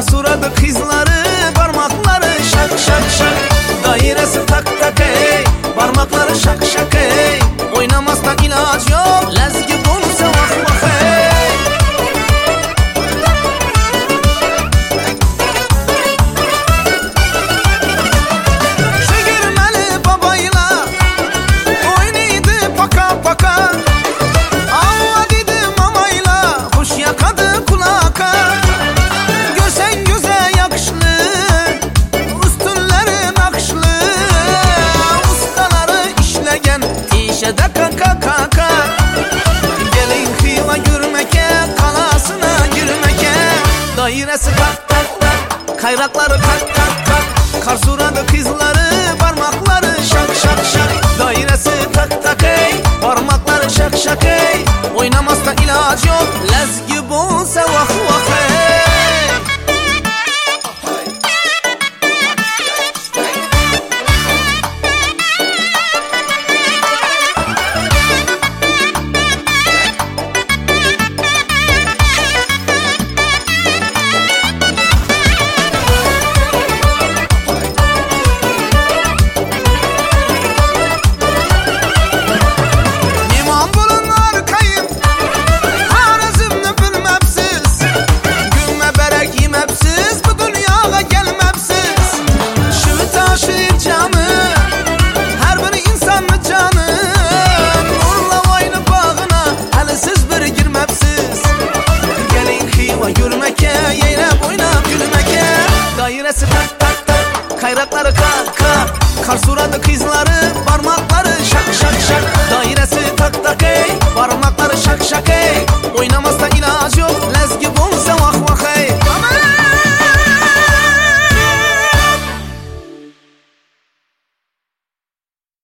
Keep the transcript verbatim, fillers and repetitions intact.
suradı kızları, parmakları şak şak şak. Dairesi tak tak ey, parmakları şak şak ey. Oynamazsa ilaç yok, lezgi bulsa vah vah ey. Şu girmeli babayla oynaydı paka paka. Allah dedi mamayla kuş yakadı kulaka. Görsen güzel yakışlı, üstünleri nakşlı. Ustaları işlegen işede kaka kaka. Gelin hıyla gürmeke, kalasına girmeke. Dairesi tak tak tak, kayrakları tak tak tak. Kar suradı kızları, parmakları şak şak şak. Dairesi tak tak ey, parmakları şak şak ey. Oynamazsa ilaç yok, lezgi bulsa vah